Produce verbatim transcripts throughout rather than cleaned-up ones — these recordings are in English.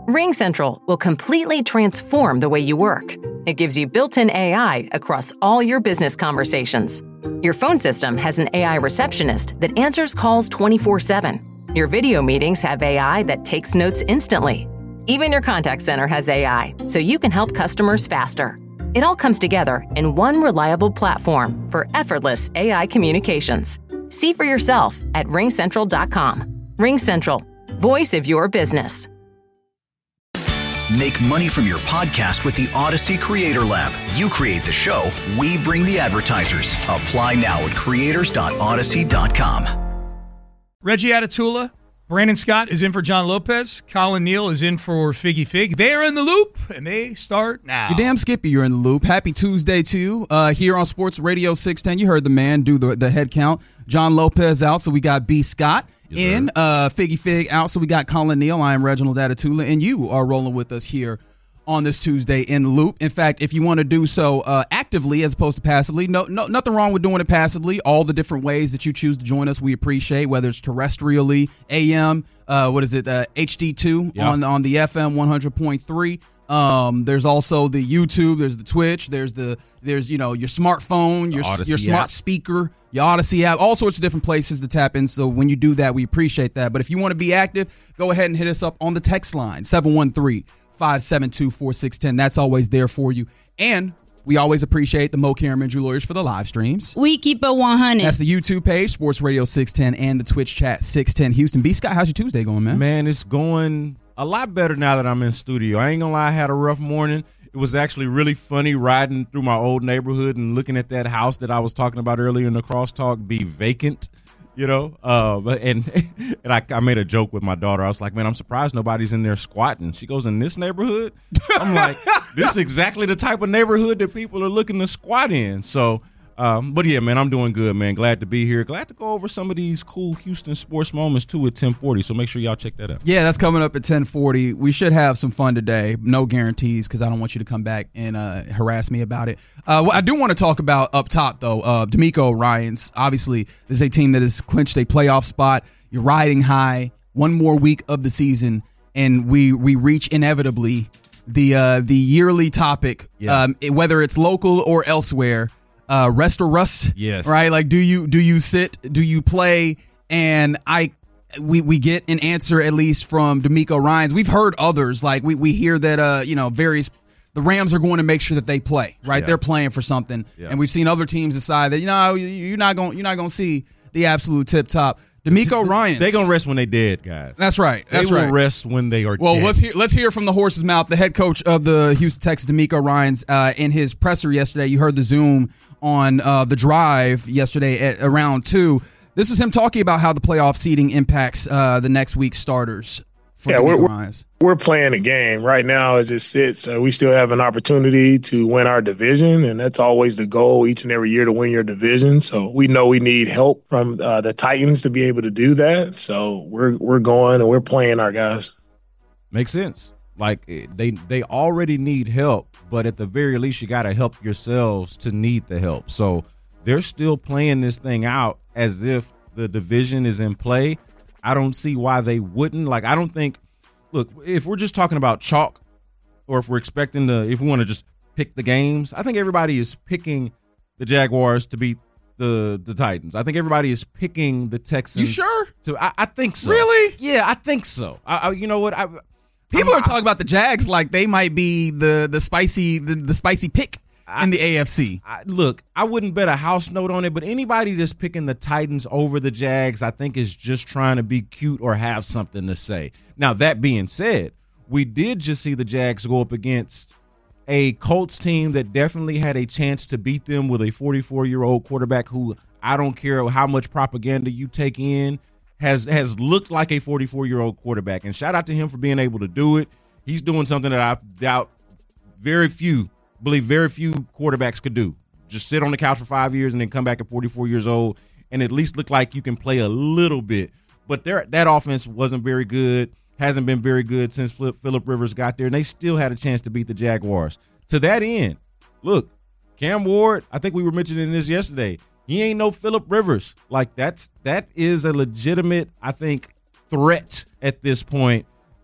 RingCentral will completely transform the way you work. It gives you built-in A I across all your business conversations. Your phone system has an A I receptionist that answers calls twenty-four seven. Your video meetings have A I that takes notes instantly. Even your contact center has A I, so you can help customers faster. It all comes together in one reliable platform for effortless A I communications. See for yourself at ring central dot com. RingCentral, voice of your business. Make money from your podcast with the Odyssey Creator Lab. You create the show, we bring the advertisers. Apply now at creators dot odyssey dot com. Reggie Atatula, Brandon Scott is in for John Lopez. Colin Neal is in for Figgy Fig. They're in the loop, and they start now. You're damn Skippy, you're in the loop. Happy Tuesday to you. Uh, here on Sports Radio six ten, you heard the man do the, the head count. John Lopez out, so we got B. Scott. Yes, in uh, Figgy Fig out, so we got Colin Neal. I am Reginald Atatula, and you are rolling with us here on this Tuesday in the loop. In fact, if you want to do so uh, actively as opposed to passively, no, no, nothing wrong with doing it passively. All the different ways that you choose to join us, we appreciate. Whether it's terrestrially, A M, uh, what is it, uh, H D two yep. on on the F M one hundred point three. Um, there's also the YouTube, there's the Twitch, there's the there's you know your smartphone, your your smart app. speaker, your Odyssey app, all sorts of different places to tap in. So when you do that, we appreciate that. But if you want to be active, go ahead and hit us up on the text line seven one three, five seven two, four six one zero. That's always there for you. And we always appreciate the Mo Cameron Jewelers for the live streams. We keep it one hundred. That's the YouTube page, Sports Radio six ten, and the Twitch chat six ten Houston. B. Scott, how's your Tuesday going, man? Man, it's going a lot better now that I'm in studio. I ain't gonna lie, I had a rough morning. It was actually really funny riding through my old neighborhood and looking at that house that I was talking about earlier in the crosstalk be vacant, you know. Uh, and and I, I made a joke with my daughter. I was like, man, I'm surprised nobody's in there squatting. She goes, in this neighborhood? I'm like, this is exactly the type of neighborhood that people are looking to squat in. So, um, but yeah, man, I'm doing good, man. Glad to be here. Glad to go over some of these cool Houston sports moments too at ten forty. So make sure y'all check that out. Yeah, that's coming up at ten forty. We should have some fun today. No guarantees because I don't want you to come back and uh, harass me about it. Uh, what I do want to talk about up top, though, uh, D'Amico Ryans. Obviously, this is a team that has clinched a playoff spot. You're riding high. One more week of the season, and we we reach inevitably the uh, the yearly topic, yeah. um, whether it's local or elsewhere. Uh, rest or rust, yes, right? Like, do you do you sit? Do you play? And I, we we get an answer at least from D'Amico Ryans. We've heard others, like we we hear that uh you know various the Rams are going to make sure that they play, right? Yeah. They're playing for something, yeah. And we've seen other teams decide that you know you're not going you're not going to see the absolute tip top. D'Amico Ryans, they're gonna rest when they dead, guys. That's right. That's they will right. rest when they are well, dead. Well, let's hear let's hear from the horse's mouth. The head coach of the Houston Texans, D'Amico Ryans, uh, in his presser yesterday. You heard the Zoom on uh, the drive yesterday at around two. This was him talking about how the playoff seeding impacts uh, the next week's starters. For yeah, we're, we're, we're playing a game right now as it sits. Uh, we still have an opportunity to win our division, and that's always the goal each and every year to win your division. So we know we need help from uh, the Titans to be able to do that. So we're we're going and we're playing our guys. Makes sense. Like they they already need help, but at the very least you got to help yourselves to need the help. So they're still playing this thing out as if the division is in play. I don't see why they wouldn't. Like, I don't think – look, if we're just talking about chalk or if we're expecting to – if we want to just pick the games, I think everybody is picking the Jaguars to beat the the Titans. I think everybody is picking the Texans. You sure? To, I, I think so. Really? Yeah, I think so. I, I, you know what? I, People I'm, are talking about the Jags like they might be the, the, spicy, the, the spicy pick. In the A F C. I, look, I wouldn't bet a house note on it, but anybody that's picking the Titans over the Jags, I think is just trying to be cute or have something to say. Now, that being said, we did just see the Jags go up against a Colts team that definitely had a chance to beat them with a forty-four-year-old quarterback who, I don't care how much propaganda you take in, has, has looked like a forty-four-year-old quarterback. And shout out to him for being able to do it. He's doing something that I doubt very few believe very few quarterbacks could do. Just sit on the couch for five years and then come back at forty-four years old and at least look like you can play a little bit. But that offense wasn't very good, hasn't been very good since Phillip Rivers got there, and they still had a chance to beat the Jaguars. To that end, look, Cam Ward, I think we were mentioning this yesterday, he ain't no Phillip Rivers. Like, that's that is a legitimate, I think, threat at this point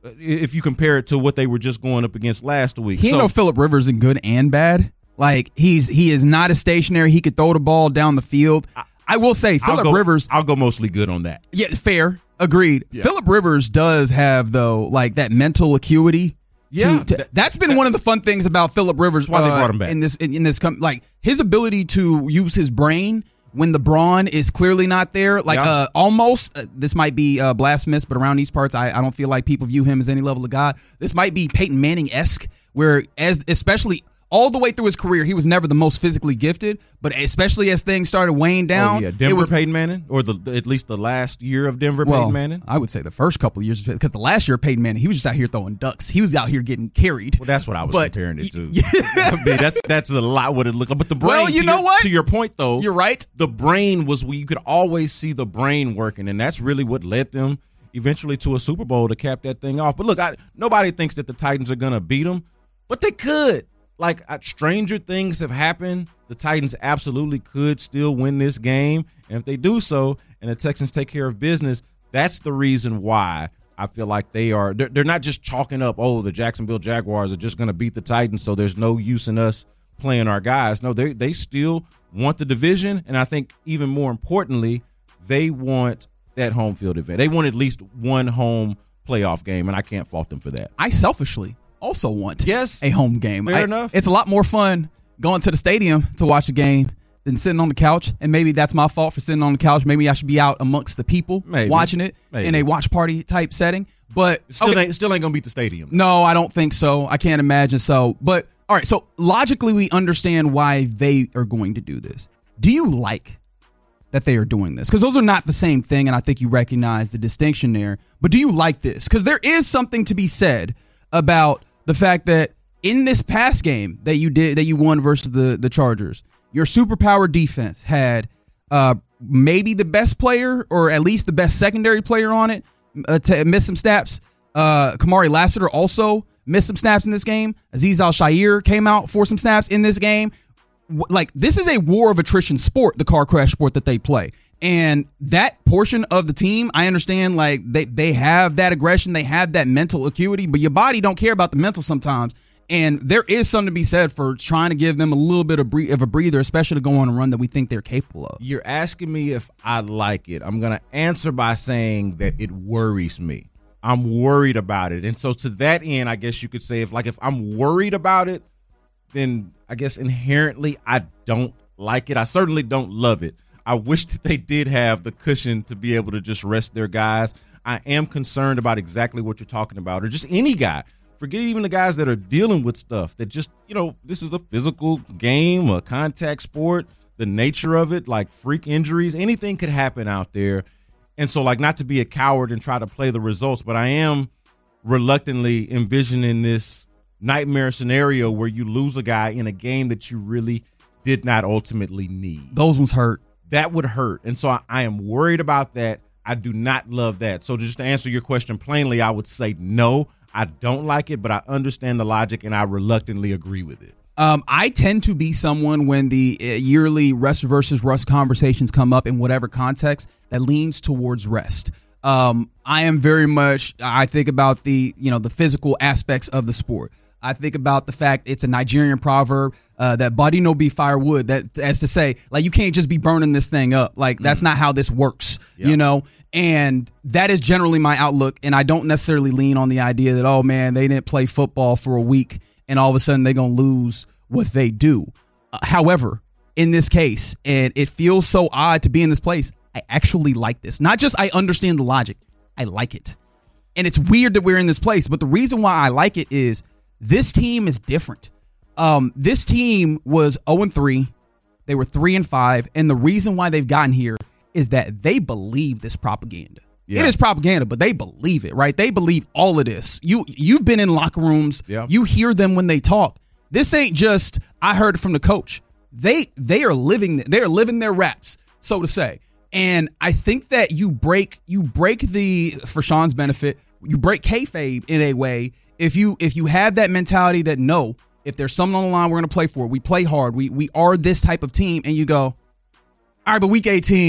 if you compare it to what they were just going up against last week. He so, ain't no Phillip Rivers in good and bad. Like, he's he is not as stationary. He could throw the ball down the field. I, I will say, Phillip Rivers. I'll go mostly good on that. Yeah, fair. Agreed. Yeah. Phillip Rivers does have, though, like that mental acuity. Yeah. To, to, that, that's been that, one of the fun things about Phillip Rivers. Why uh, they brought him back. In this, in, in this, like, his ability to use his brain when the brawn is clearly not there. Like, yeah. uh, almost, uh, this might be uh, blasphemous, but around these parts, I, I don't feel like people view him as any level of God. This might be Peyton Manning-esque, where, as especially all the way through his career, he was never the most physically gifted, but especially as things started weighing down. Oh, yeah, Denver it was, Peyton Manning, or the, the at least the last year of Denver well, Peyton Manning? I would say the first couple of years, because the last year of Peyton Manning, he was just out here throwing ducks. He was out here getting carried. Well, that's what I was but, comparing it to. Yeah. I mean, that's that's a lot what it looked like. But the brain, well, you know your, what? To your point, though, you're right. The brain was where you could always see the brain working, and that's really what led them eventually to a Super Bowl to cap that thing off. But look, I, nobody thinks that the Titans are going to beat them, but they could. Like, uh, stranger things have happened. The Titans absolutely could still win this game. And if they do so and the Texans take care of business, that's the reason why I feel like they are. They're, they're not just chalking up, oh, the Jacksonville Jaguars are just going to beat the Titans, so there's no use in us playing our guys. No, they they still want the division. And I think even more importantly, they want that home field advantage. They want at least one home playoff game, and I can't fault them for that. I selfishly also want yes, a home game. Fair I, enough. It's a lot more fun going to the stadium to watch a game than sitting on the couch. And maybe that's my fault for sitting on the couch. Maybe I should be out amongst the people maybe. watching it maybe. in a watch party type setting. But still, okay. ain't, still ain't going to beat the stadium. No, I don't think so. I can't imagine so. But all right, so logically we understand why they are going to do this. Do you like that they are doing this? Because those are not the same thing, and I think you recognize the distinction there. But do you like this? Because there is something to be said about the fact that in this past game that you did, that you won versus the, the Chargers, your superpower defense had uh, maybe the best player or at least the best secondary player on it uh, to miss some snaps. Uh, Kamari Lassiter also missed some snaps in this game. Azeez Al-Shaair came out for some snaps in this game. Like, this is a war of attrition sport, the car crash sport that they play. And that portion of the team, I understand, like, they, they have that aggression, they have that mental acuity, but your body don't care about the mental sometimes. And there is something to be said for trying to give them a little bit of, bre- of a breather, especially to go on a run that we think they're capable of. You're asking me if I like it. I'm going to answer by saying that it worries me. I'm worried about it. And so to that end, I guess you could say if, like, if I'm worried about it, then I guess inherently I don't like it. I certainly don't love it. I wish that they did have the cushion to be able to just rest their guys. I am concerned about exactly what you're talking about, or just any guy. Forget even the guys that are dealing with stuff that just, you know, this is a physical game, a contact sport, the nature of it, like freak injuries, anything could happen out there. And so, like, not to be a coward and try to play the results, but I am reluctantly envisioning this nightmare scenario where you lose a guy in a game that you really did not ultimately need. Those ones hurt. That would hurt. And so I, I am worried about that. I do not love that. So just to answer your question plainly, I would say no, I don't like it, but I understand the logic and I reluctantly agree with it. Um, I tend to be someone when the uh, yearly rest versus rust conversations come up in whatever context that leans towards rest. Um, I am very much, I think about the, you know, the physical aspects of the sport. I think about the fact it's a Nigerian proverb uh, that body no be firewood. That, as to say, like, you can't just be burning this thing up. Like, that's mm. not how this works, yep. you know? And that is generally my outlook. And I don't necessarily lean on the idea that, oh, man, they didn't play football for a week and all of a sudden they're going to lose what they do. Uh, however, in this case, and it feels so odd to be in this place, I actually like this. Not just I understand the logic, I like it. And it's weird that we're in this place, but the reason why I like it is this team is different. Um, this team was oh and three. They were three and five. And the reason why they've gotten here is that they believe this propaganda. Yeah. It is propaganda, but they believe it, right? They believe all of this. You, you've been in locker rooms. Yeah. You hear them when they talk. This ain't just, I heard it from the coach. They, they are living, they are living their raps, so to say. And I think that you break, you break the, for Sean's benefit, you break kayfabe in a way. If you if you have that mentality that, no, if there's something on the line, we're going to play for it. We play hard. We we are this type of team. And you go, all right, but week eighteen,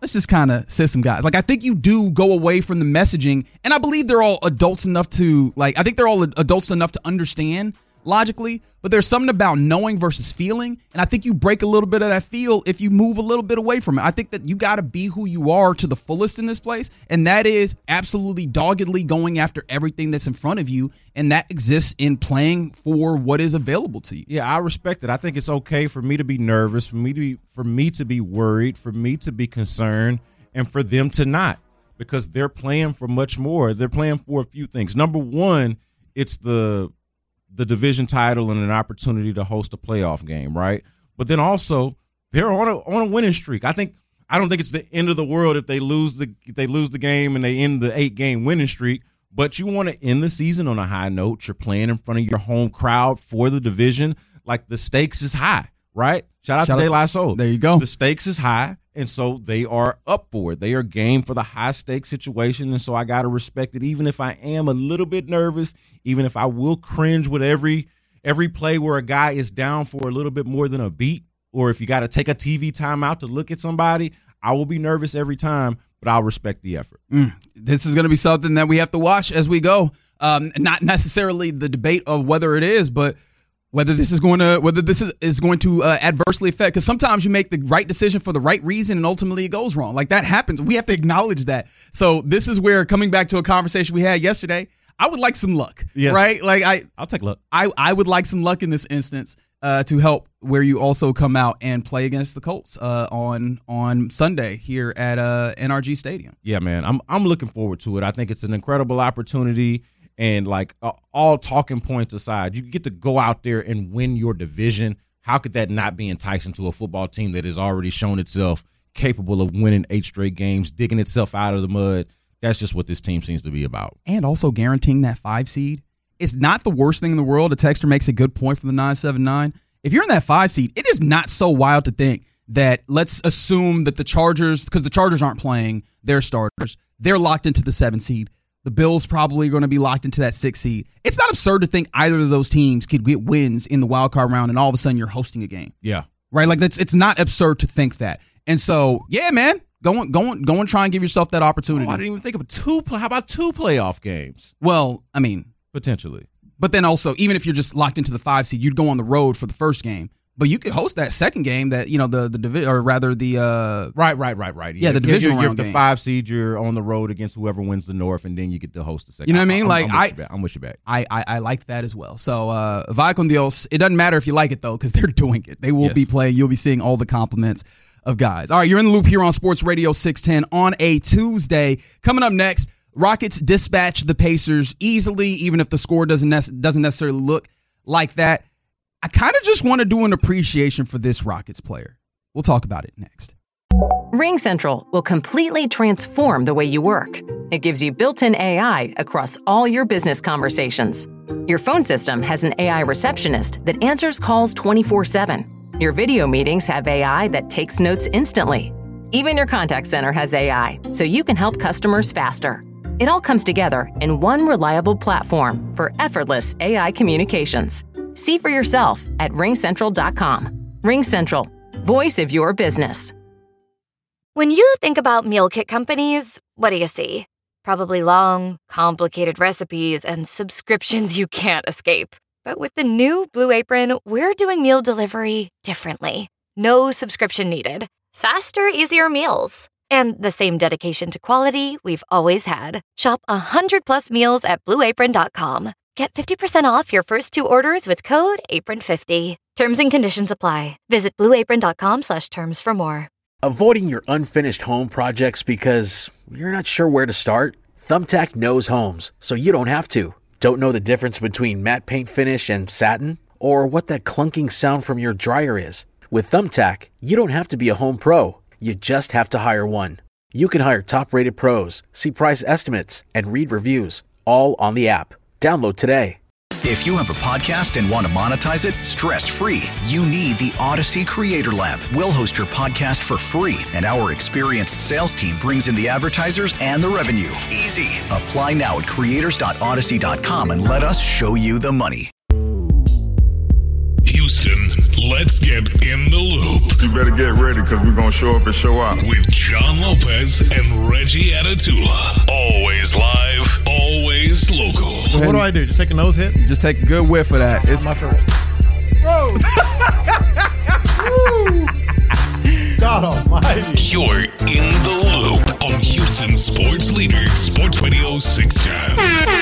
let's just kind of sit some guys. Like, I think you do go away from the messaging, and I believe they're all adults enough to, like, I think they're all adults enough to understand logically, but there's something about knowing versus feeling, and I think you break a little bit of that feel if you move a little bit away from it. I think that you got to be who you are to the fullest in this place, and that is absolutely doggedly going after everything that's in front of you, and that exists in playing for what is available to you. Yeah, I respect it. I think it's okay for me to be nervous, for me to be, for me to be worried, for me to be concerned, and for them to not, because they're playing for much more. They're playing for a few things. Number one, it's the the division title and an opportunity to host a playoff game, right? But then also they're on a on a winning streak. I think I don't think it's the end of the world if they lose the if they lose the game and they end the eight game winning streak. But you want to end the season on a high note. You're playing in front of your home crowd for the division. Like, the stakes is high, right? Shout out Shout to De La Soul. There you go. The stakes is high, and so they are up for it. They are game for the high-stakes situation, and so I got to respect it, even if I am a little bit nervous, even if I will cringe with every every play where a guy is down for a little bit more than a beat, or if you got to take a T V timeout to look at somebody, I will be nervous every time, but I'll respect the effort. Mm, this is going to be something that we have to watch as we go. Um, not necessarily the debate of whether it is, but whether this is going to whether this is, is going to uh, adversely affect, because sometimes you make the right decision for the right reason and ultimately it goes wrong. Like, that happens. We have to acknowledge that. So this is where, coming back to a conversation we had yesterday, I would like some luck, yes. right? Like I, I'll take luck. I, I would like some luck in this instance uh, to help where you also come out and play against the Colts uh, on on Sunday here at uh, N R G Stadium. Yeah, man, I'm I'm looking forward to it. I think it's an incredible opportunity. And, like, uh, all talking points aside, you get to go out there and win your division. How could that not be enticing to a football team that has already shown itself capable of winning eight straight games, digging itself out of the mud? That's just what this team seems to be about. And also guaranteeing that five seed. It's not the worst thing in the world. A texter makes a good point from the nine seven nine. If you're in that five seed, it is not so wild to think that, let's assume that the Chargers, because the Chargers aren't playing their starters, they're locked into the seven seed. The Bills probably are going to be locked into that six seed. It's not absurd to think either of those teams could get wins in the wild card round, and all of a sudden you're hosting a game. Yeah. Right? Like, that's it's not absurd to think that. And so, yeah, man, go and go and go and try and give yourself that opportunity. Oh, I didn't even think of two. How about two playoff games? Well, I mean, potentially. But then also, even if you're just locked into the five seed, you'd go on the road for the first game. But you could host that second game that, you know, the the division, or rather the uh, right, right, right, right. Yeah, the divisional round game. You're the game. five seed. You're on the road against whoever wins the North, and then you get to host the second. You know what I mean? I'm, like I'm, I'm I, with I'm with you back. I, I, I like that as well. So, uh, vaya con Dios. It doesn't matter if you like it though, because they're doing it. They will yes. be playing. You'll be seeing all the compliments of guys. All right, you're in the loop here on Sports Radio six ten on a Tuesday. Coming up next, Rockets dispatch the Pacers easily, even if the score doesn't nec- doesn't necessarily look like that. I kind of just want to do an appreciation for this Rockets player. We'll talk about it next. RingCentral will completely transform the way you work. It gives you built-in A I across all your business conversations. Your phone system has an A I receptionist that answers calls twenty-four seven. Your video meetings have A I that takes notes instantly. Even your contact center has A I, so you can help customers faster. It all comes together in one reliable platform for effortless A I communications. See for yourself at ring central dot com. RingCentral, voice of your business. When you think about meal kit companies, what do you see? Probably long, complicated recipes and subscriptions you can't escape. But with the new Blue Apron, we're doing meal delivery differently. No subscription needed. Faster, easier meals. And the same dedication to quality we've always had. Shop one hundred plus meals at blue apron dot com. Get fifty percent off your first two orders with code apron fifty. Terms and conditions apply. Visit blue apron dot com slash terms for more. Avoiding your unfinished home projects because you're not sure where to start? Thumbtack knows homes, so you don't have to. Don't know the difference between matte paint finish and satin? Or what that clunking sound from your dryer is? With Thumbtack, you don't have to be a home pro. You just have to hire one. You can hire top-rated pros, see price estimates, and read reviews, all on the app. Download today. If you have a podcast and want to monetize it stress-free, you need the Odyssey Creator Lab. We'll host your podcast for free, and our experienced sales team brings in the advertisers and the revenue. Easy. Apply now at creators dot odyssey dot com and let us show you the money. You Houston, let's get in the loop. You better get ready because we're going to show up and show out. With John Lopez and Reggie Atatula. Always live, always local. What do I do? Just take a nose hit? Just take a good whiff of that. It's my first. Whoa! God almighty. You're in the loop on Houston Sports Leader, Sports Radio six ten.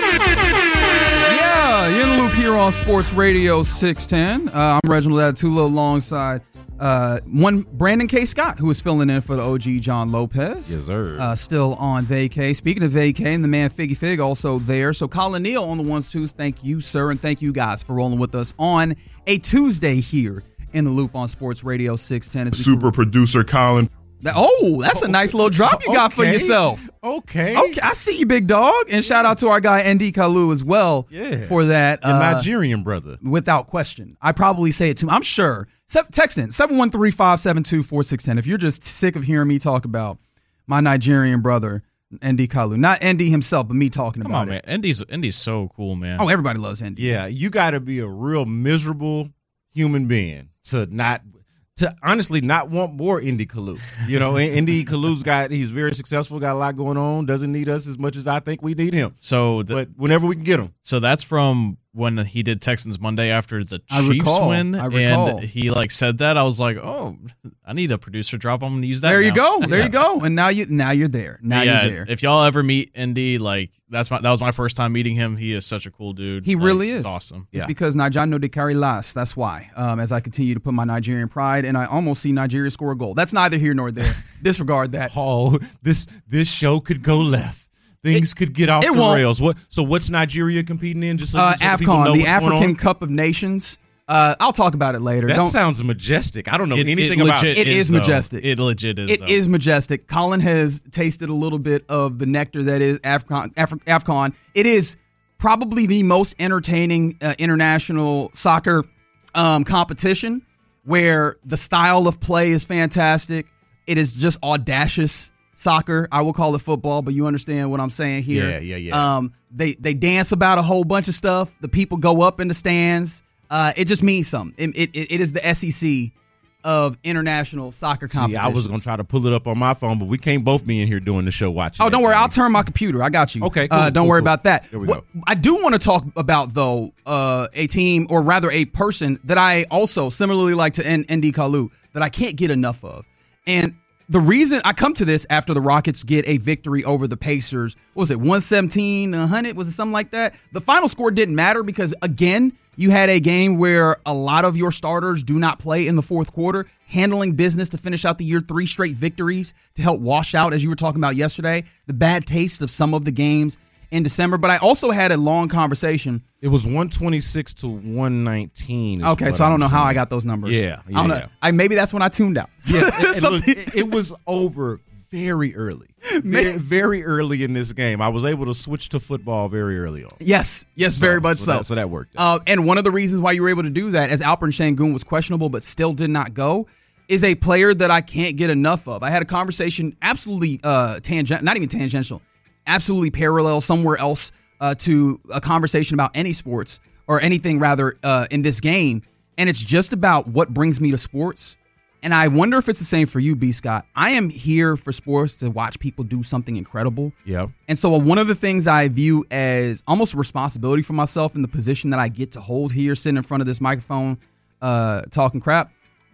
Yeah, you're in the loop here on Sports Radio six ten. Uh, I'm Reginald Atatula alongside uh, one Brandon K. Scott, who is filling in for the O G John Lopez. Yes, sir. Uh, still on vacay. Speaking of vacay, the man Figgy Fig also there. So Colin Neal on the ones, twos. Thank you, sir, and thank you guys for rolling with us on a Tuesday here in the loop on Sports Radio six ten. Super producer Colin. That, oh, that's a nice little drop you got Okay. for yourself. Okay. Okay, I see you, big dog. And shout out to our guy, N D Kalu, as well Yeah. for that. Your uh, Nigerian brother. Without question. I probably say it too. I'm sure. Se- text in seven one three, five seven two, four six one zero if you're just sick of hearing me talk about my Nigerian brother, N D Kalu. Not N D himself, but me talking Come about on, it. man. Indy's Indy's so cool, man. Oh, everybody loves N D. Yeah, you got to be a real miserable human being to not to honestly not want more Indy Kalu. You know, Indy Kalu's got he's very successful, got a lot going on, doesn't need us as much as I think we need him. So, the, but whenever we can get him. So that's from when he did Texans Monday after the I Chiefs recall. win, I recall. and he like said that. I was like, oh, I need a producer drop. I'm gonna use that. There you now. go. There you go. And now you now you're there. Now yeah, you're there. if y'all ever meet Indy, like that's my that was my first time meeting him. He is such a cool dude. He Like, really is. He's awesome. It's Yeah. because Nigeriano de carry last. That's why. Um, as I continue to put my Nigerian pride, and I almost see Nigeria score a goal. That's neither here nor there. Disregard that. Oh, this this show could go left. Things It- could get off it the won't. rails. What? So what's Nigeria competing in? Just so, Uh, so that people know AFCON, the what's going African on? Cup of Nations. Uh, I'll talk about it later. That Don't, sounds majestic. I don't know It- anything it about legit it. It is though. majestic. It legit is. It though. is majestic. Colin has tasted a little bit of the nectar that is AFCON. Af- AFCON. It is probably the most entertaining uh, international soccer um, competition where the style of play is fantastic. It is just audacious soccer. I will call it football, but you understand what I'm saying here. Yeah, yeah, yeah. Um, they they dance about a whole bunch of stuff. The people go up in the stands. Uh, it just means something. It, it, it is the S E C of international soccer See, competition. I was gonna try to pull it up on my phone, but we can't both be in here doing the show watching. Oh, don't that worry. game. I'll turn my computer. I got you. Okay, cool, uh, don't cool, worry cool. about that. There we What- go. I do want to talk about, though, uh, a team, or rather a person that I also similarly like to N- N D Kalu, that I can't get enough of. And the reason I come to this after the Rockets get a victory over the Pacers, what was it, one seventeen, one hundred? Was it something like that? The final score didn't matter because, again, you had a game where a lot of your starters do not play in the fourth quarter, handling business to finish out the year, three straight victories to help wash out, as you were talking about yesterday, the bad taste of some of the games in December. But I also had a long conversation. It was one twenty-six to one nineteen. is Okay, what so I don't I'm know how seeing. I got those numbers. Yeah, I don't yeah, know. I, maybe that's when I tuned out. Yeah, it, it, Something- was, it was over very early. Very, very early in this game. I was able to switch to football very early on. Yes, yes, very much so. That, so that worked. Uh, and one of the reasons why you were able to do that, as Alperen Şengün was questionable but still did not go, is a player that I can't get enough of. I had a conversation absolutely uh, tangent, not even tangential, absolutely parallel somewhere else uh, to a conversation about any sports or anything rather uh, in this game, and it's just about what brings me to sports. And I wonder if it's the same for you, B. Scott. I am here for sports to watch people do something incredible. Yeah. And so one of the things I view as almost a responsibility for myself in the position that I get to hold here, sitting in front of this microphone, uh, talking crap,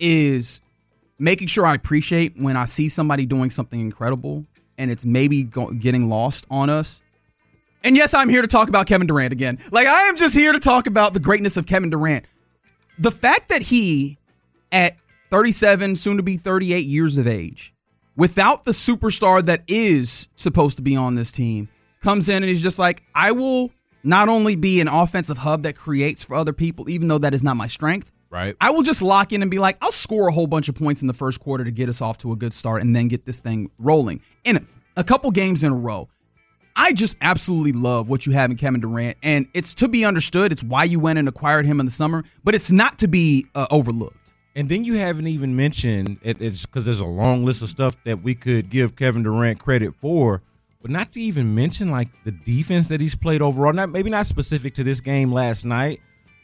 is making sure I appreciate when I see somebody doing something incredible and it's maybe go- getting lost on us. And yes, I'm here to talk about Kevin Durant again. Like, I am just here to talk about the greatness of Kevin Durant. The fact that he, at thirty-seven, soon to be thirty-eight years of age, without the superstar that is supposed to be on this team, comes in and he's just like, I will not only be an offensive hub that creates for other people, even though that is not my strength. Right. I will just lock in and be like, I'll score a whole bunch of points in the first quarter to get us off to a good start and then get this thing rolling. In a couple games in a row, I just absolutely love what you have in Kevin Durant, and it's to be understood. It's why you went and acquired him in the summer, but it's not to be uh, overlooked. And then you haven't even mentioned it, it's because there's a long list of stuff that we could give Kevin Durant credit for, but not to even mention like the defense that he's played overall. Not maybe not specific to this game last night,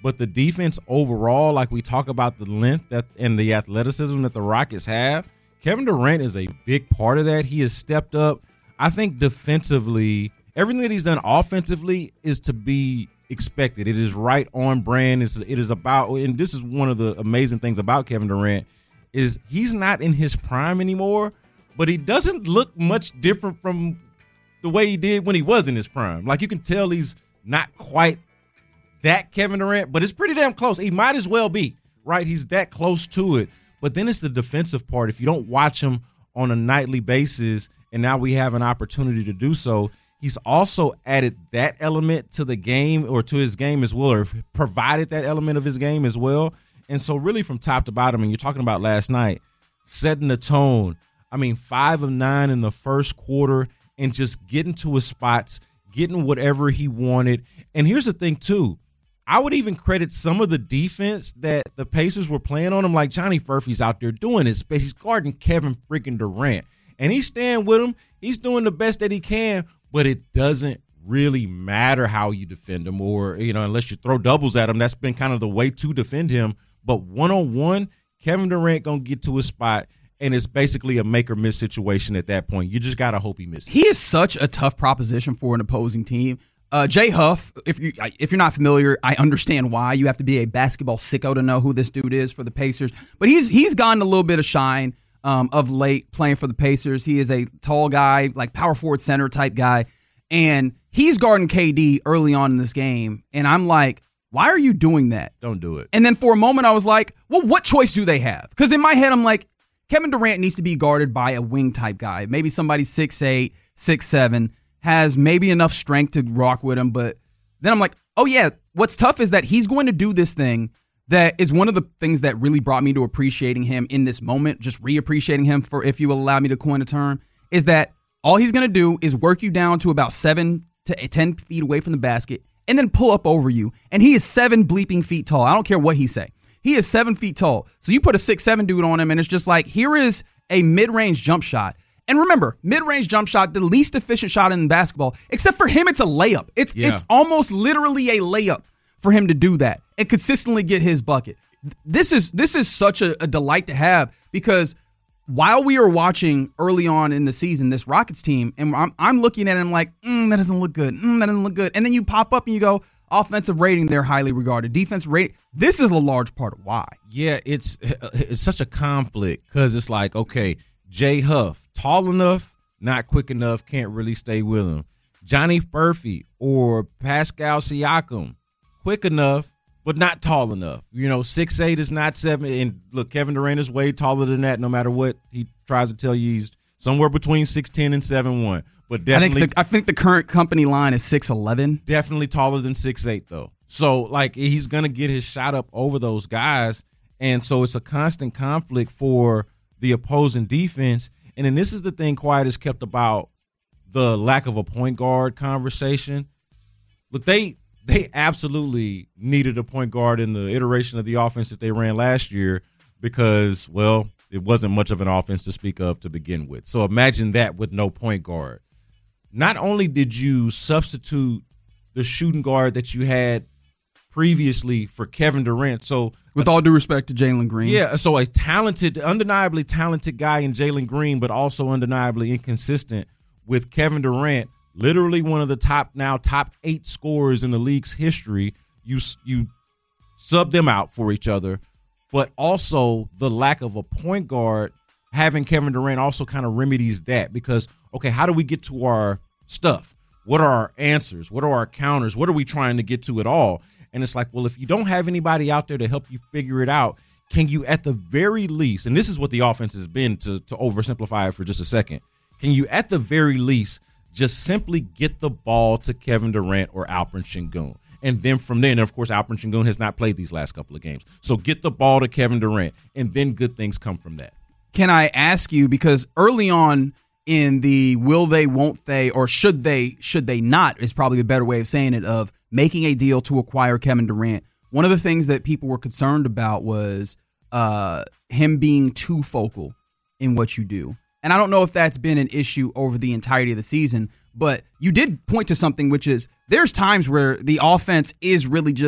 But the defense overall, like we talk about the length that and the athleticism that the Rockets have, Kevin Durant is a big part of that. He has stepped up. I think defensively, everything that he's done offensively is to be expected. It is right on brand. It's, it is about, and this is one of the amazing things about Kevin Durant, is he's not in his prime anymore, but he doesn't look much different from the way he did when he was in his prime. Like, you can tell he's not quite that Kevin Durant, but it's pretty damn close. He might as well be, right? He's that close to it. But then it's the defensive part. If you don't watch him on a nightly basis, and now we have an opportunity to do so, he's also added that element to the game or to his game as well, or provided that element of his game as well. And so really from top to bottom, and you're talking about last night, setting the tone. I mean, five of nine in the first quarter and just getting to his spots, getting whatever he wanted. And here's the thing, too. I would even credit some of the defense that the Pacers were playing on him, like Johnny Furphy's out there doing his best. He's guarding Kevin freaking Durant. And he's staying with him. He's doing the best that he can, but it doesn't really matter how you defend him or, you know, unless you throw doubles at him. That's been kind of the way to defend him. But one-on-one, Kevin Durant going to get to his spot, and it's basically a make-or-miss situation at that point. You just got to hope he misses. He is such a tough proposition for an opposing team. Uh, Jay Huff, if you if you're not familiar, I understand why. You have to be a basketball sicko to know who this dude is for the Pacers. But he's he's gotten a little bit of shine um, of late playing for the Pacers. He is a tall guy, like power forward center type guy, and he's guarding K D early on in this game. And I'm like, why are you doing that? Don't do it. And then for a moment, I was like, well, what choice do they have? Because in my head, I'm like, Kevin Durant needs to be guarded by a wing type guy, maybe somebody six eight, six seven. Has maybe enough strength to rock with him, but then I'm like, oh yeah, what's tough is that he's going to do this thing that is one of the things that really brought me to appreciating him in this moment, just reappreciating him, for if you will allow me to coin a term, is that all he's going to do is work you down to about seven to ten feet away from the basket and then pull up over you. And he is seven bleeping feet tall. I don't care what he say. He is seven feet tall. So you put a six seven dude on him and it's just like, here is a mid-range jump shot. And remember, mid-range jump shot, the least efficient shot in basketball, except for him, it's a layup. It's yeah. it's almost literally a layup for him to do that and consistently get his bucket. This is this is such a, a delight to have, because while we are watching early on in the season this Rockets team, and I'm, I'm looking at him like, mm, that doesn't look good. Mm, that doesn't look good. And then you pop up and you go, offensive rating, they're highly regarded. Defensive rating, this is a large part of why. Yeah, it's it's such a conflict, because it's like, okay, Jay Huff, tall enough, not quick enough, can't really stay with him. Johnny Furphy or Pascal Siakam, quick enough, but not tall enough. You know, six eight is not seven. And look, Kevin Durant is way taller than that, no matter what he tries to tell you. He's somewhere between six ten and seven one. But definitely, I think, the, I think the current company line is six eleven. Definitely taller than six eight, though. So, like, he's going to get his shot up over those guys. And so it's a constant conflict for the opposing defense. And then this is the thing Quiet has kept about the lack of a point guard conversation. Look, they they absolutely needed a point guard in the iteration of the offense that they ran last year, because, well, it wasn't much of an offense to speak of to begin with. So imagine that with no point guard. Not only did you substitute the shooting guard that you had previously for Kevin Durant, so with all due respect to Jalen Green. Yeah, so a talented, undeniably talented guy in Jalen Green, but also undeniably inconsistent with Kevin Durant, literally one of the top now top eight scorers in the league's history. You you sub them out for each other, but also the lack of a point guard, having Kevin Durant also kind of remedies that, because, okay, how do we get to our stuff? What are our answers? What are our counters? What are we trying to get to at all? And it's like, well, if you don't have anybody out there to help you figure it out, can you at the very least, and this is what the offense has been, to, to oversimplify it for just a second, can you at the very least just simply get the ball to Kevin Durant or Alperen Sengun? And then from there, and of course, Alperen Sengun has not played these last couple of games. So get the ball to Kevin Durant, and then good things come from that. Can I ask you, because early on in the will they, won't they, or should they, should they not, is probably a better way of saying it, of making a deal to acquire Kevin Durant, one of the things that people were concerned about was uh, him being too focal in what you do. And I don't know if that's been an issue over the entirety of the season, but you did point to something, which is there's times where the offense is really just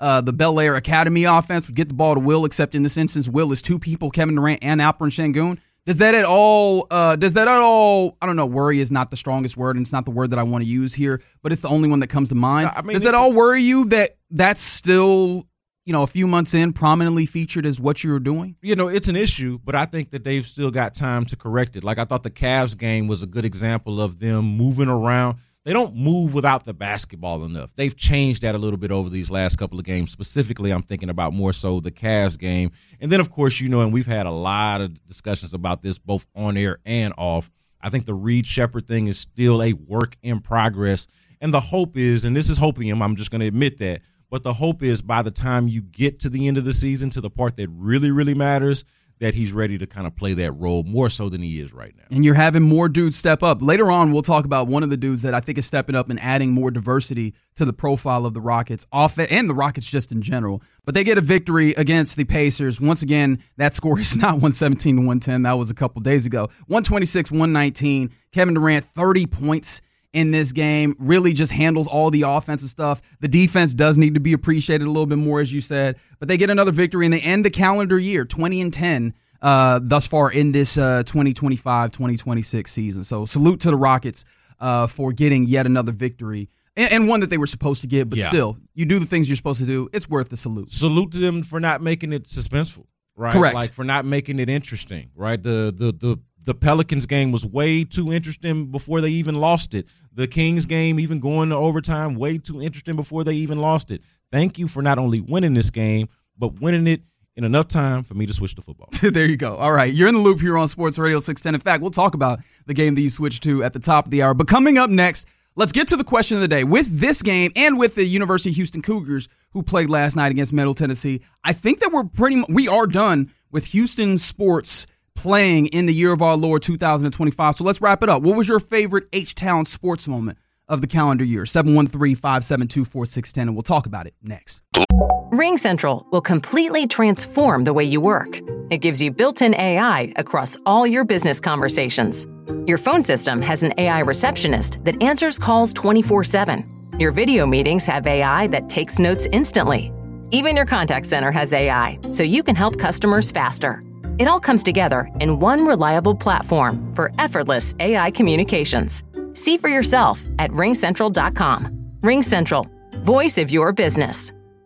uh, the Bel Air Academy offense would get the ball to Will, except in this instance, Will is two people, Kevin Durant and Alperen Şengün. Does that at all, uh, does that at all, I don't know, worry is not the strongest word, and it's not the word that I want to use here, but it's the only one that comes to mind. I mean, does that all worry you that that's still, you know, a few months in, prominently featured as what you're doing? You know, it's an issue, but I think that they've still got time to correct it. Like, I thought the Cavs game was a good example of them moving around. They don't move without the basketball enough. They've changed that a little bit over these last couple of games. Specifically, I'm thinking about more so the Cavs game. And then, of course, you know, and we've had a lot of discussions about this both on air and off. I think the Reed Shepherd thing is still a work in progress. And the hope is, and this is hoping him, I'm just going to admit that, but the hope is by the time you get to the end of the season, to the part that really, really matters, that he's ready to kind of play that role more so than he is right now. And you're having more dudes step up. Later on, we'll talk about one of the dudes that I think is stepping up and adding more diversity to the profile of the Rockets off and the Rockets just in general. But they get a victory against the Pacers. Once again, that score is not one seventeen to one ten. That was a couple days ago. one twenty-six one nineteen. Kevin Durant, thirty points in this game, really just handles all the offensive stuff. The defense does need to be appreciated a little bit more, as you said, but they get another victory and they end the calendar year twenty and ten uh, thus far in this uh, twenty twenty-five twenty twenty-six season. So salute to the Rockets uh, for getting yet another victory and, and one that they were supposed to get, but yeah. still, you do the things you're supposed to do. It's worth the salute. Salute to them for not making it suspenseful, right? Correct. Like for not making it interesting, right? The the the The Pelicans game was way too interesting before they even lost it. The Kings game, even going to overtime, way too interesting before they even lost it. Thank you for not only winning this game, but winning it in enough time for me to switch to football. There you go. All right. You're in the loop here on Sports Radio six ten. In fact, we'll talk about the game that you switched to at the top of the hour. But coming up next, let's get to the question of the day. With this game and with the University of Houston Cougars, who played last night against Middle Tennessee, I think that we're pretty we are done with Houston sports playing in the year of our Lord two thousand twenty-five. So let's wrap it up. What was your favorite H-Town sports moment of the calendar year? seven one three, five seven two, four six one zero, and we'll talk about it next. Ring Central will completely transform the way you work. It gives you built-in A I across all your business conversations. Your phone system has an A I receptionist that answers calls twenty-four seven. Your video meetings have A I that takes notes instantly. Even your contact center has A I, so you can help customers faster. It all comes together in one reliable platform for effortless A I communications. See for yourself at ring central dot com. Ring Central, voice of your business.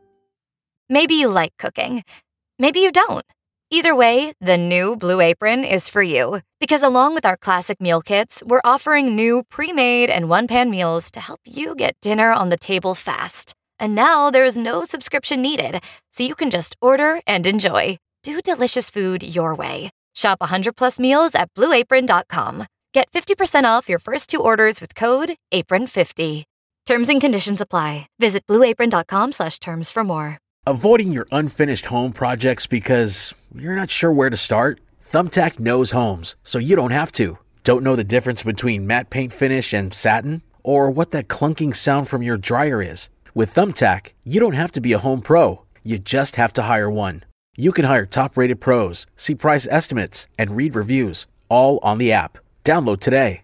Maybe you like cooking. Maybe you don't. Either way, the new Blue Apron is for you. Because along with our classic meal kits, we're offering new pre-made and one-pan meals to help you get dinner on the table fast. And now there's no subscription needed, so you can just order and enjoy. Do delicious food your way. Shop one hundred plus meals at blue apron dot com. Get fifty percent off your first two orders with code apron fifty. Terms and conditions apply. Visit blue apron dot com slash terms for more. Avoiding your unfinished home projects because you're not sure where to start? Thumbtack knows homes, so you don't have to. Don't know the difference between matte paint finish and satin? Or what that clunking sound from your dryer is? With Thumbtack, you don't have to be a home pro. You just have to hire one. You can hire top-rated pros, see price estimates, and read reviews, all on the app. Download today.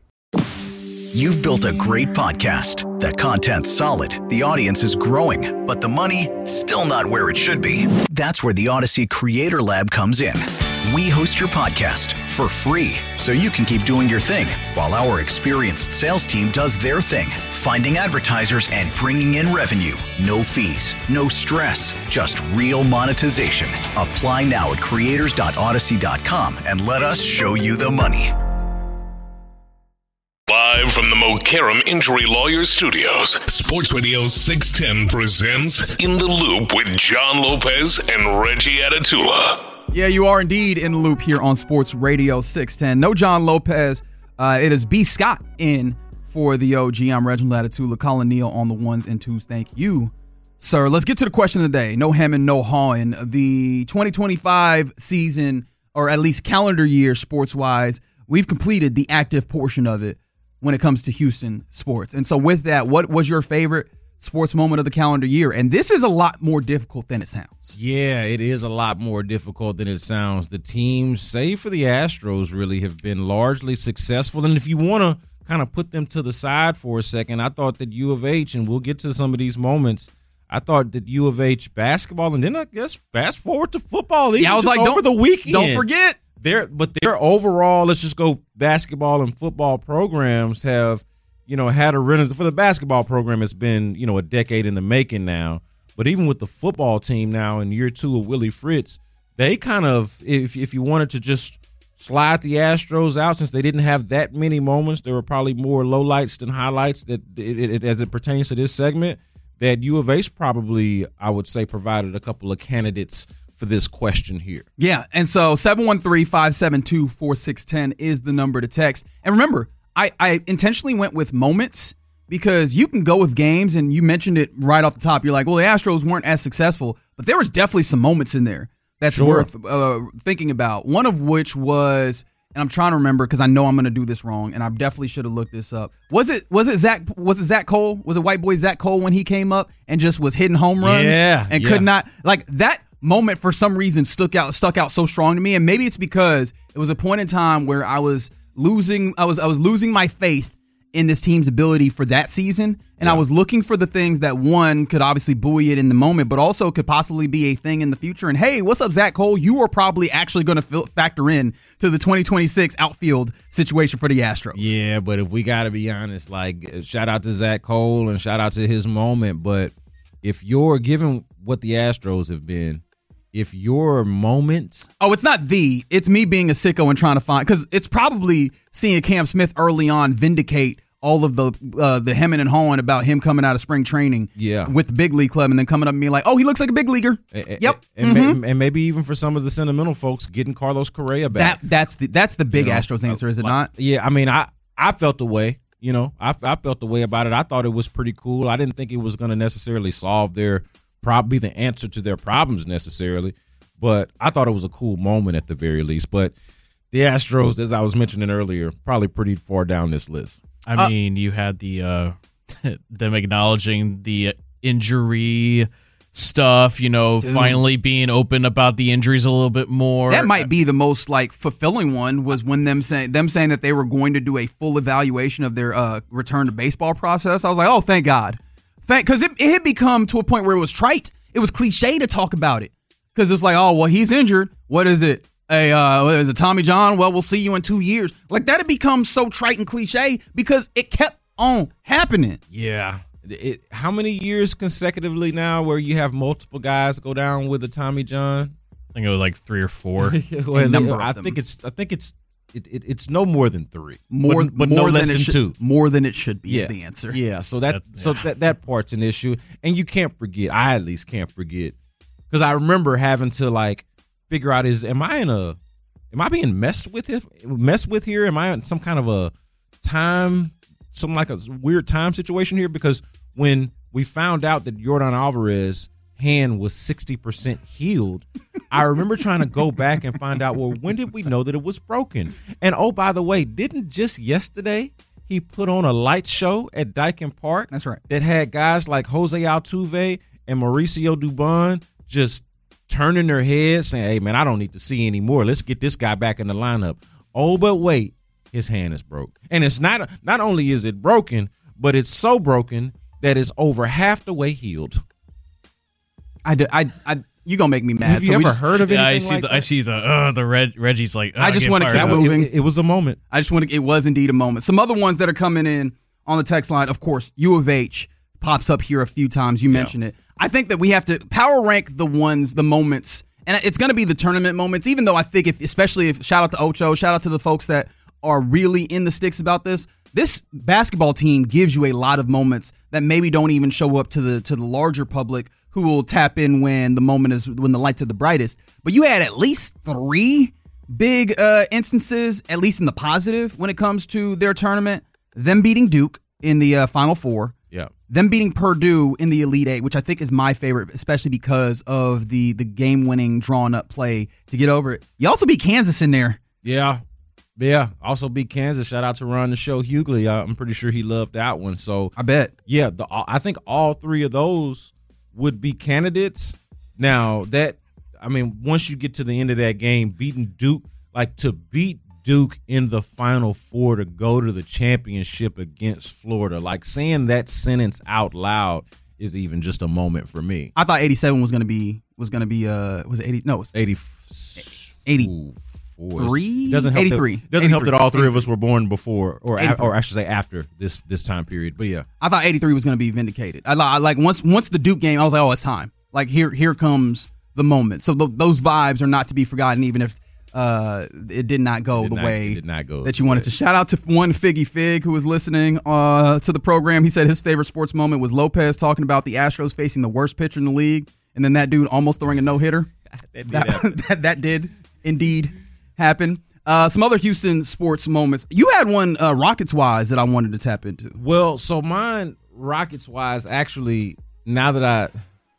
You've built a great podcast. The content's solid, the audience is growing, but the money, still not where it should be. That's where the Odyssey Creator Lab comes in. We host your podcast for free, so you can keep doing your thing, while our experienced sales team does their thing, finding advertisers and bringing in revenue. No fees, no stress, just real monetization. Apply now at creators dot odyssey dot com and let us show you the money. Live from the Mokaram Injury Lawyers Studios, Sports Radio six ten presents In the Loop with John Lopez and Reggie Atatula. Yeah, you are indeed in the loop here on Sports Radio six ten. No John Lopez. Uh, it is B. Scott in for the O G. I'm Reginald Atatula. Colin Neal on the ones and twos. Thank you, sir. Let's get to the question of the day. No hemming, no hawing. The twenty twenty-five season, or at least calendar year sports-wise, we've completed the active portion of it when it comes to Houston sports. And so with that, what was your favorite sports moment of the calendar year? And this is a lot more difficult than it sounds. Yeah, it is a lot more difficult than it sounds. The teams, save for the Astros, really have been largely successful. And if you want to kind of put them to the side for a second, I thought that U of H, and we'll get to some of these moments, I thought that U of H basketball, and then I guess fast forward to football. Yeah, I was like, over don't, the weekend. Don't forget. Their, but their overall, let's just go basketball and football programs have, you know, had a renaissance. For the basketball program, it's been, you know, a decade in the making now. But even with the football team now in year two of Willie Fritz, they kind of, if if you wanted to just slide the Astros out, since they didn't have that many moments, there were probably more lowlights than highlights that it, it, as it pertains to this segment, that U of H probably, I would say, provided a couple of candidates for this question here. Yeah, and so seven one three, five seven two, four six one zero is the number to text. And remember, I, I intentionally went with moments because you can go with games, and you mentioned it right off the top. You're like, well, the Astros weren't as successful, but there was definitely some moments in there that's sure. worth uh, thinking about. One of which was, and I'm trying to remember because I know I'm going to do this wrong, and I definitely should have looked this up. Was it was it Zach was it Zach Cole? Was it white boy Zach Cole when he came up and just was hitting home runs? Yeah, and yeah. could not like that. Moment for some reason stuck out stuck out so strong to me, and maybe it's because it was a point in time where I was losing I was I was losing my faith in this team's ability for that season, and yeah. I was looking for the things that one could obviously buoy it in the moment, but also could possibly be a thing in the future. And hey, what's up, Zach Cole? You are probably actually going to factor in to the twenty twenty-six outfield situation for the Astros. Yeah, but if we got to be honest, like shout out to Zach Cole and shout out to his moment, but if you're given what the Astros have been. If your moment... Oh, it's not the. It's me being a sicko and trying to find... Because it's probably seeing Cam Smith early on vindicate all of the uh, the hemming and hawing about him coming out of spring training yeah. with the big league club and then coming up and being like, oh, he looks like a big leaguer. A- yep. And, mm-hmm. may, and maybe even for some of the sentimental folks, getting Carlos Correa back. That That's the that's the big you know, Astros answer, is it like, not? Yeah, I mean, I, I felt the way. You know, I, I felt the way about it. I thought it was pretty cool. I didn't think it was going to necessarily solve their... Probably the answer to their problems necessarily. But I thought it was a cool moment at the very least. But the Astros, as I was mentioning earlier, probably pretty far down this list. I uh, mean, you had the uh, them acknowledging the injury stuff, you know, dude. finally being open about the injuries a little bit more. That might be the most like fulfilling one was when them saying them saying that they were going to do a full evaluation of their uh, return to baseball process. I was like, oh, thank God. Thank because it, it had become to a point where it was trite. It was cliche to talk about it. Because it's like, oh, well, he's injured. What is it? A, uh, what is it, Tommy John? Well, we'll see you in two years. Like, that had become so trite and cliche because it kept on happening. Yeah. It, how many years consecutively now where you have multiple guys go down with a Tommy John? I think it was like three or four. well, number I of think them. it's. I think it's. It, it, it's no more than three. More, but, but more no less than, than should, two. More than it should be yeah. is the answer. Yeah. So that. That's, so yeah. that that part's an issue, and you can't forget. I at least can't forget. Because I remember having to like figure out is am I in a am I being messed with it messed with here? Am I in some kind of a time some like a weird time situation here? Because when we found out that Yordan Alvarez hand was sixty percent healed, I remember trying to go back and find out, well, when did we know that it was broken? And oh, by the way, didn't just yesterday he put on a light show at Dyken Park? That's right. That had guys like Jose Altuve and Mauricio Dubon just turning their heads saying, hey, man, I don't need to see anymore. Let's get this guy back in the lineup. Oh, but wait, his hand is broke. And it's not not only is it broken, but it's so broken that it's over half the way healed. I, do, I, I you gonna make me mad. Have you so ever just, heard of anything yeah, I see like the, that? I see the uh, the Reg, Reggie's like. Uh, I just want to keep up. moving. It, it was a moment. I just want to. It was indeed a moment. Some other ones that are coming in on the text line, of course, U of H pops up here a few times. You mentioned yeah. it. I think that we have to power rank the ones, the moments, and it's going to be the tournament moments, even though I think, if, especially if, shout out to Ocho, shout out to the folks that are really in the sticks about this. This basketball team gives you a lot of moments that maybe don't even show up to the to the larger public who will tap in when the moment is, when the lights are the brightest. But you had at least three big uh, instances, at least in the positive, when it comes to their tournament. Them beating Duke in the uh, Final Four. Yeah. Them beating Purdue in the Elite Eight, which I think is my favorite, especially because of the the game-winning, drawn-up play to get over it. You also beat Kansas in there. Yeah. Yeah. Also beat Kansas. Shout out to Ron the Show Hughley. I'm pretty sure he loved that one. So I bet. Yeah, the, I think all three of those would be candidates. Now, that, I mean, once you get to the end of that game, beating Duke, like to beat Duke in the Final Four to go to the championship against Florida, like saying that sentence out loud is even just a moment for me. I thought eighty-seven was gonna be was gonna be uh was it eighty? No, it was eighty. eighty-three. It doesn't help eighty-three. That, doesn't help that all three eighty-three. of us were born before, or a, eighty-three. or I should say after this this time period. But yeah, I thought eighty-three was gonna be vindicated. I, li- I like once once the Duke game, I was like, oh, it's time. Like here here comes the moment. So th- those vibes are not to be forgotten, even if uh, it did not go did the not, way did not go that you wanted to. Shout out to one Figgy Fig who was listening uh, to the program. He said his favorite sports moment was Lopez talking about the Astros facing the worst pitcher in the league, and then that dude almost throwing a no hitter. that, that, that that did indeed happen. Uh, some other Houston sports moments. You had one uh, Rockets wise that I wanted to tap into. Well, so mine Rockets wise, actually, now that I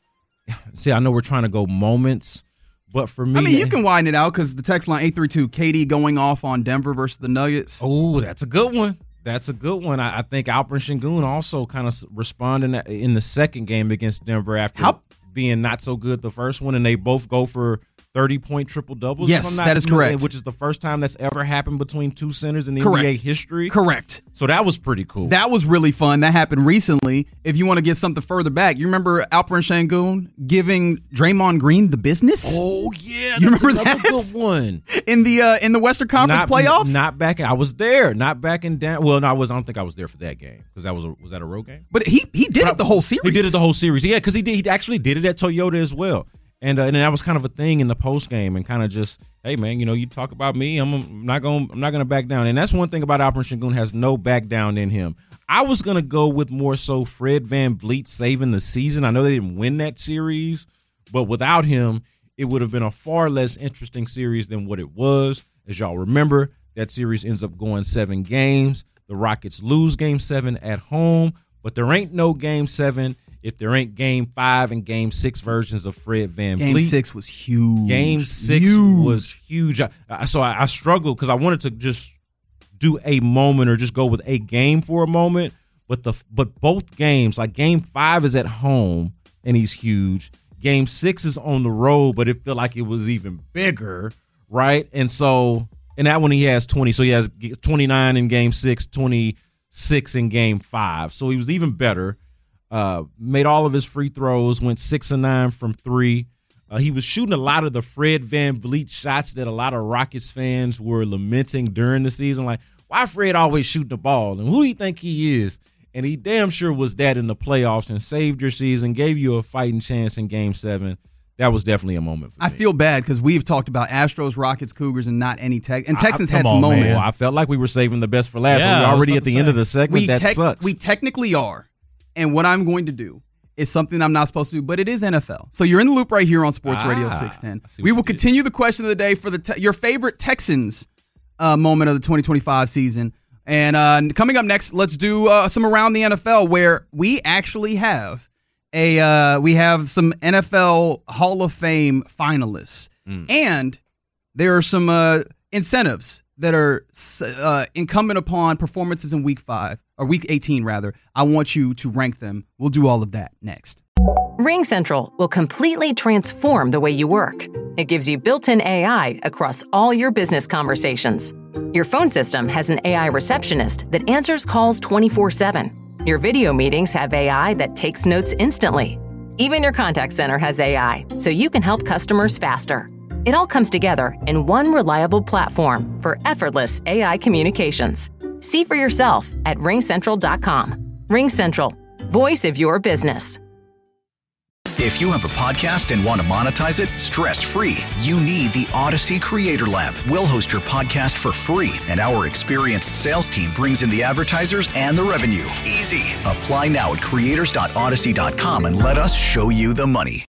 see, I know we're trying to go moments, but for me, I mean, you can widen it out because the text line eight three two, K D going off on Denver versus the Nuggets. Oh, that's a good one. That's a good one. I, I think Alperen Sengun also kind of responding in the second game against Denver after How? being not so good the first one, and they both go for thirty-point triple-doubles. Yes, that is correct. Which is the first time that's ever happened between two centers in the Correct. N B A history. Correct. So that was pretty cool. That was really fun. That happened recently. If you want to get something further back, you remember Alperen Sengun giving Draymond Green the business? Oh, yeah. You that's remember another that? good one. In the uh, in the Western Conference not, playoffs? Not back in, I was there. Not back in down. Well, no, I was. I don't think I was there for that game because that was a, was that a road game? But he he did But it the whole series. He did it the whole series. Yeah, because he did. He actually did it at Toyota as well. And uh, and that was kind of a thing in the post game, and kind of just, hey man, you know, you talk about me, I'm, I'm not going, I'm not going to back down. And that's one thing about Alperen Sengun, has no back down in him. I was going to go with more so Fred VanVleet saving the season. I know they didn't win that series, but without him, it would have been a far less interesting series than what it was. As y'all remember, that series ends up going seven games. The Rockets lose game seven at home, but there ain't no game seven if there ain't game five and game six versions of Fred VanVleet. Game six was huge. Game six huge. was huge. I, I, so I, I struggled because I wanted to just do a moment or just go with a game for a moment. But the but both games, like game five is at home and he's huge. Game six is on the road, but it felt like it was even bigger, right? And so, and that one he has twenty. So he has twenty-nine in game six, twenty-six in game five. So he was even better. Uh, made all of his free throws, went six and nine from three. Uh, he was shooting a lot of the Fred VanVleet shots that a lot of Rockets fans were lamenting during the season. Like, why Fred always shooting the ball? And who do you think he is? And he damn sure was that in the playoffs and saved your season, gave you a fighting chance in game seven. That was definitely a moment for me. I feel bad because we've talked about Astros, Rockets, Cougars, and not any Tex. And Texans I, had some on, moments. Man. I felt like we were saving the best for last. Yeah, so we're already at the say. end of the segment. We that tec- sucks. We technically are. And what I'm going to do is something I'm not supposed to do, but it is N F L. So you're in the loop right here on Sports ah, Radio six ten. We We will continue the question of the day for the te- your favorite Texans uh, moment of the twenty twenty-five season. And uh, coming up next, let's do uh, some around the N F L where we actually have a uh, we have some N F L Hall of Fame finalists, Mm. and there are some uh, incentives that are uh, incumbent upon performances in week five or week eighteen rather. I want you to rank them. We'll do all of that next. RingCentral will completely transform the way you work. It gives you built-in A I across all your business conversations. Your phone system has an A I receptionist that answers calls twenty-four seven. Your video meetings have A I that takes notes instantly. Even your contact center has A I, so you can help customers faster. It all comes together in one reliable platform for effortless A I communications. See for yourself at ring central dot com. RingCentral, voice of your business. If you have a podcast and want to monetize it stress-free, you need the Odyssey Creator Lab. We'll host your podcast for free, and our experienced sales team brings in the advertisers and the revenue. Easy. Apply now at creators dot odyssey dot com and let us show you the money.